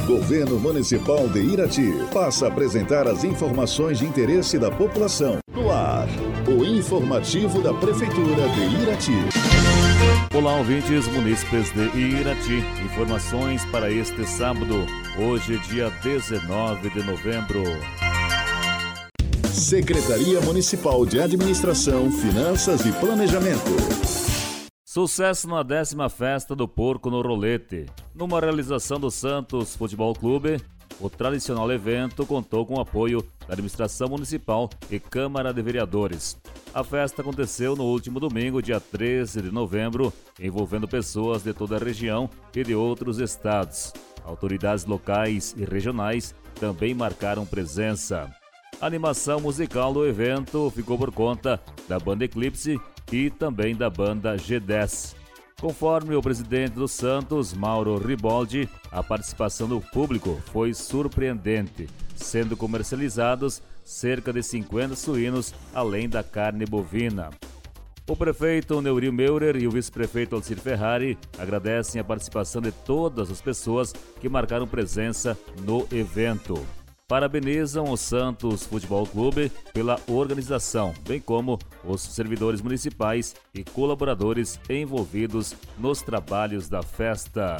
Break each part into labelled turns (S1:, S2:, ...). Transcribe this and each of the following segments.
S1: Governo Municipal de Irati passa a apresentar as informações de interesse da população. No ar, o informativo da Prefeitura de Irati.
S2: Olá, ouvintes munícipes de Irati. Informações para este sábado, hoje dia 19 de novembro.
S1: Secretaria Municipal de Administração, Finanças e Planejamento.
S2: Sucesso na 10ª Festa do Porco no Rolete. Numa realização do Santos Futebol Clube, o tradicional evento contou com o apoio da Administração Municipal e Câmara de Vereadores. A festa aconteceu no último domingo, dia 13 de novembro, envolvendo pessoas de toda a região e de outros estados. Autoridades locais e regionais também marcaram presença. A animação musical do evento ficou por conta da banda Eclipse e também da banda G10. Conforme o presidente do Santos, Mauro Riboldi, a participação do público foi surpreendente, sendo comercializados cerca de 50 suínos, além da carne bovina. O prefeito Neurio Meurer e o vice-prefeito Alcir Ferrari agradecem a participação de todas as pessoas que marcaram presença no evento. Parabenizam o Santos Futebol Clube pela organização, bem como os servidores municipais e colaboradores envolvidos nos trabalhos da festa.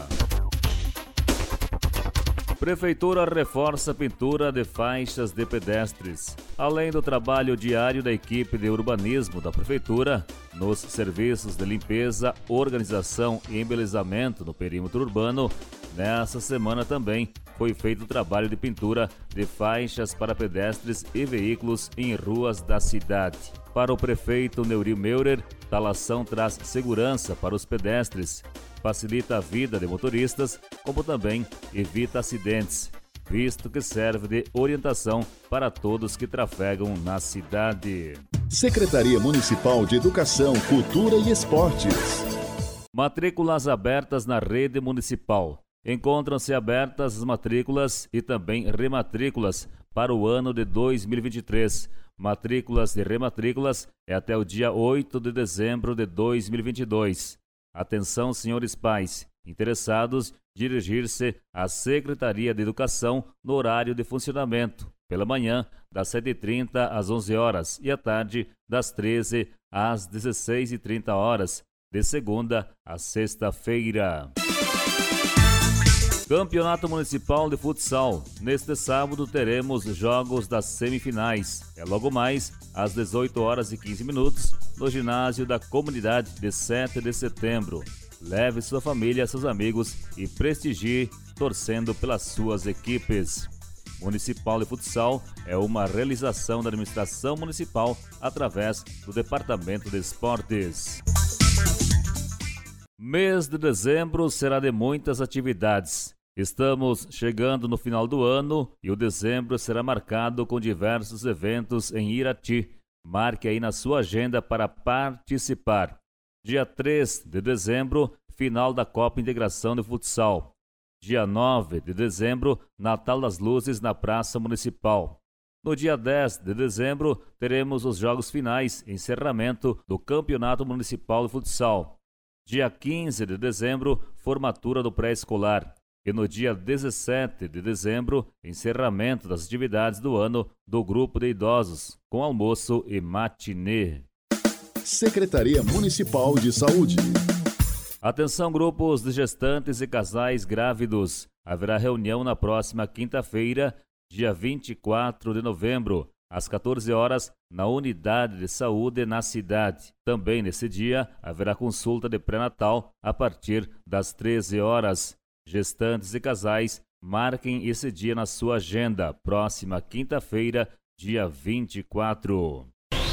S2: Prefeitura reforça a pintura de faixas de pedestres. Além do trabalho diário da equipe de urbanismo da Prefeitura, nos serviços de limpeza, organização e embelezamento no perímetro urbano, nessa semana também foi feito o trabalho de pintura de faixas para pedestres e veículos em ruas da cidade. Para o prefeito Neurio Meurer, tal ação traz segurança para os pedestres, facilita a vida de motoristas, como também evita acidentes, visto que serve de orientação para todos que trafegam na cidade.
S1: Secretaria Municipal de Educação, Cultura e Esportes.
S2: Matrículas abertas na rede municipal. Encontram-se abertas as matrículas e também rematrículas para o ano de 2023. Matrículas e rematrículas é até o dia 8 de dezembro de 2022. Atenção, senhores pais interessados, dirigir-se à Secretaria de Educação no horário de funcionamento, pela manhã, das 7h30 às 11 horas e à tarde, das 13 às 16h30 horas, de segunda a sexta-feira. Campeonato Municipal de Futsal. Neste sábado teremos jogos das semifinais. É logo mais às 18h15 no ginásio da comunidade de 7 de setembro. Leve sua família, seus amigos e prestigie torcendo pelas suas equipes. Municipal de Futsal é uma realização da administração municipal através do Departamento de Esportes. Mês de dezembro será de muitas atividades. Estamos chegando no final do ano e o dezembro será marcado com diversos eventos em Irati. Marque aí na sua agenda para participar. Dia 3 de dezembro, final da Copa Integração de Futsal. Dia 9 de dezembro, Natal das Luzes na Praça Municipal. No dia 10 de dezembro, teremos os jogos finais, encerramento do Campeonato Municipal de Futsal. Dia 15 de dezembro, formatura do pré-escolar. E no dia 17 de dezembro, encerramento das atividades do ano do grupo de idosos, com almoço e matinê.
S1: Secretaria Municipal de Saúde.
S2: Atenção, grupos de gestantes e casais grávidos. Haverá reunião na próxima quinta-feira, dia 24 de novembro, às 14 horas, na unidade de saúde na cidade. Também nesse dia, haverá consulta de pré-natal a partir das 13 horas. Gestantes e casais, marquem esse dia na sua agenda. Próxima quinta-feira, dia 24.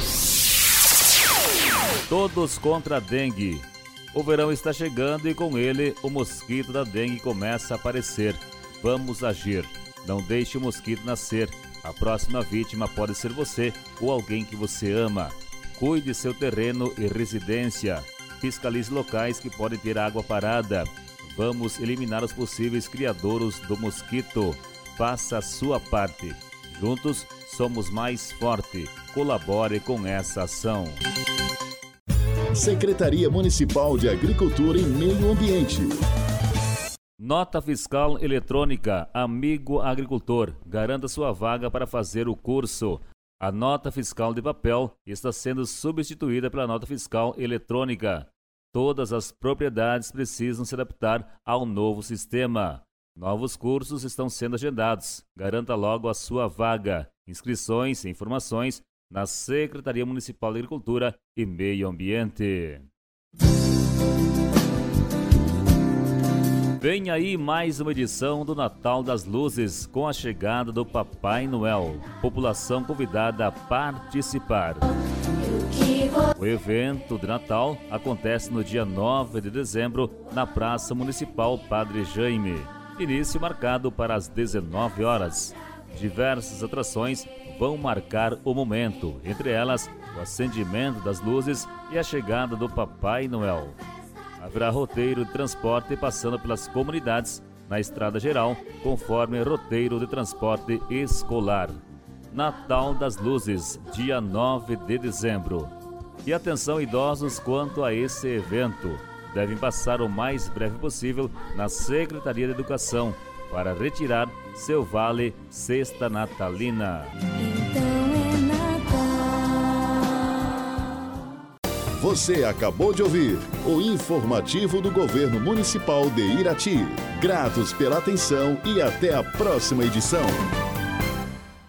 S2: Todos contra a dengue. O verão está chegando e com ele o mosquito da dengue começa a aparecer. Vamos agir. Não deixe o mosquito nascer. A próxima vítima pode ser você ou alguém que você ama. Cuide seu terreno e residência. Fiscalize locais que podem ter água parada. Vamos eliminar os possíveis criadouros do mosquito. Faça a sua parte. Juntos somos mais fortes. Colabore com essa ação.
S1: Secretaria Municipal de Agricultura e Meio Ambiente.
S2: Nota fiscal eletrônica. Amigo agricultor, garanta sua vaga para fazer o curso. A nota fiscal de papel está sendo substituída pela nota fiscal eletrônica. Todas as propriedades precisam se adaptar ao novo sistema. Novos cursos estão sendo agendados. Garanta logo a sua vaga. Inscrições e informações na Secretaria Municipal de Agricultura e Meio Ambiente. Vem aí mais uma edição do Natal das Luzes com a chegada do Papai Noel. População convidada a participar. O evento de Natal acontece no dia 9 de dezembro na Praça Municipal Padre Jaime. Início marcado para as 19 horas. Diversas atrações vão marcar o momento, entre elas o acendimento das luzes e a chegada do Papai Noel. Haverá roteiro de transporte passando pelas comunidades na estrada geral, conforme roteiro de transporte escolar. Natal das Luzes, dia 9 de dezembro. E atenção idosos quanto a esse evento. Devem passar o mais breve possível na Secretaria de Educação para retirar seu vale Cesta Natalina.
S1: Você acabou de ouvir o informativo do Governo Municipal de Irati. Gratos pela atenção e até a próxima edição.